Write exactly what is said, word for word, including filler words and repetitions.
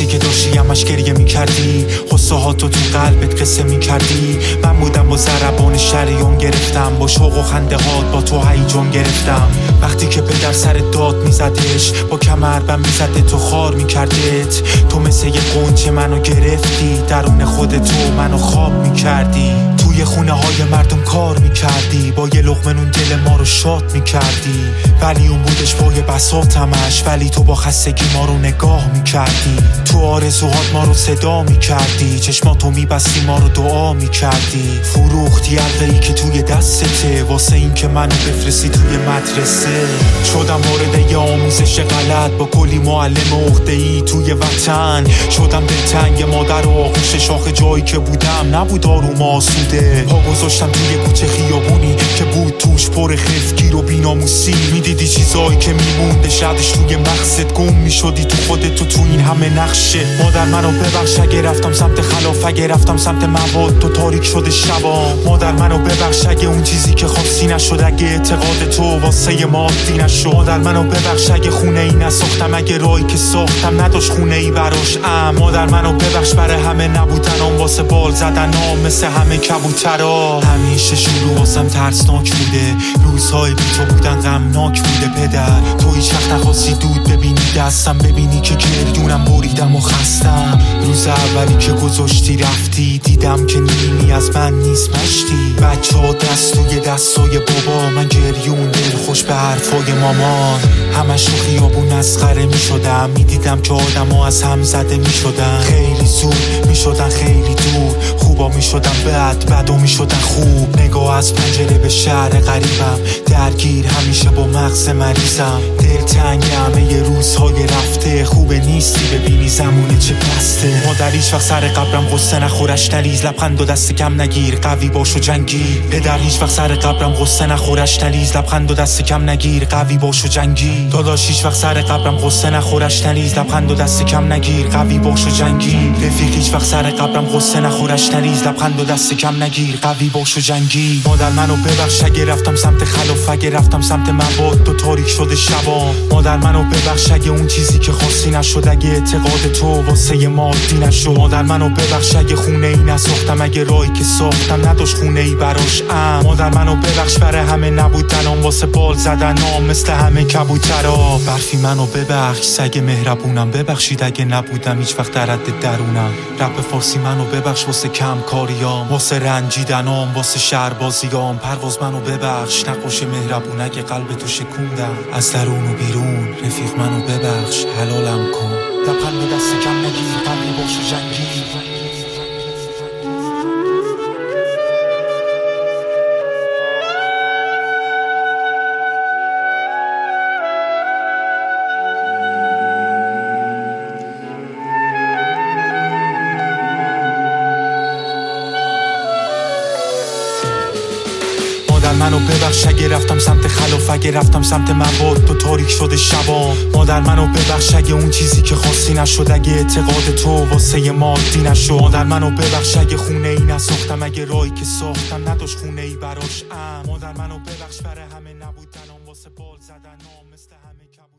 وقتی که داشتی همش گریه میکردی، غصه هاتو تو قلبت قصه میکردی. من بودم با ضربان شریان گرفتم، با شوق و خنده هات با تو هیجان گرفتم. وقتی که پدر سر داد میزدش، با کمربند میزده تو خار میکردت. تو مثل یه قنچه منو گرفتی، درون خودتو منو خواب میکردی. توی خونه های مردم کار میکردی، با یه لقمه نون دل ما رو شاد میکردی. ولی اون بودش پای بساطمش، ولی تو با خستگی ما رو نگاه میکردی. تو آرزوهات ما رو صدا میکردی، چشماتو میبستی ما رو دعا میکردی. فروختی حلقه‌ای که توی دستته، واسه این که منو بفرستی توی مدرسه. شدم وارد یه آموزش غلط، با کلی معلم عقده‌ای توی وطن. شدم دلتنگ مادر و آغوش شاخ، جایی که بودم نبود آروم آسوده. پا گذاشتم توی کوچه خیابونی که بود توش پر خفگیر و بیناموسی. میدیدی چیزایی که میمونده شدش توی مغزت، گم میشدی تو خودت تو تو این همه نقشه. مادر منو ببخش اگه رفتم سمت خلاف، اگه رفتم سمت مواد تو تاریک شده شبا. مادر منو ببخش اگه اون چیزی که خواستی نشد، اگه اعتقاد تو واسه ما عادی نشد. مادر منو ببخش اگه خونه ای نساختم، اگه راهی که ساختم نداشت خونه ای براش. ام مادر منو ببخش برای همه نبودنام، واسه بال زدنام مثل همه کبوترا. همیشه شروع واسم ترسناک بوده، روزهای بی تو بودن غمناک بوده. پدر تو هیچ وقت نخواستی دود ببینی دستم، ببینی که گریونم بریدم و خستم. روز اولی که گذاشتی رفتی، دیدم که نیمی از من نیست مشتی. بچه ها دست توی دستای بابا، من گریون دل خوش به حرفای مامان. همش تو خیابون مسخره می شدم، می دیدم که آدم ها از هم زده می شدن. خیلی زود می شدن خیلی دور، خوبا می شدن بد، بدا می شدن خوب. نگاه از پنجره به شهر غریبم، درگیر همیشه با مغز مریضم. دلتنگ همه یه روزهای رفته، خوبه نیستی ببینی زمونه چه پسته. مادر هیچ وقت سر قبرم قصه نخورش نلیز، لبخند و دست کم نگیر قوی باش و جنگی. پدر هیچ وقت سر قبرم قصه نخورش نلیز، لبخند و دست کم نگیر قوی باش و جنگی. داداش هیچ وقت سر قبرم قصه نخورش نلیز، لبخند و دست کم نگیر قوی باش و جنگی. رفیق هیچ وقت سر قبرم قصه نخورش نلیز، لبخند و دست کم نگیر قوی باش و جنگی. مادر منو ببخش اگه رفتم سمت خلاف، اگه رفتم سمت مواد تو تاریک شده شبا. مادر منو ببخش اگه اون چیزی که خواستی نشد، اگه اعتقاد تو واسه ما عادی نشد. مادر منو ببخش اگه خونه ای نساختم، اگه راهی که ساختم نداشت خونه ای براش. ام مادر منو ببخش برای همه نبودنام، واسه بال زدنام مثل همه کبوترا. برفی منو ببخش سگ مهربونم، ببخشید اگه نبودم هیچ وقت در حد درونم. رپ فارسی منو ببخش واسه کم کاریام، واسه رنجیدنام، واسه شهر بازیام. پرواز منو ببخش نقاش مهربون اگه قلب تو شکوندم از درون و بیرون. رفیق منو ببخش حلالم کن، لبخند دست کم نگیر قلبی باش و جنگی. مادر منو ببخش اگه رفتم سمت خلاف، اگه رفتم سمت مواد تو تاریک شده شبا. مادر منو ببخش اگه اون چیزی که خواستی نشد، اگه اعتقاد تو واسه ما عادی نشد. مادر منو ببخش اگه خونه ای نساختم، اگه راهی که ساختم نداشت خونه ای براش. ام مادر منو ببخش برای همه نبودنام، واسه بال زدنام مثل همه کب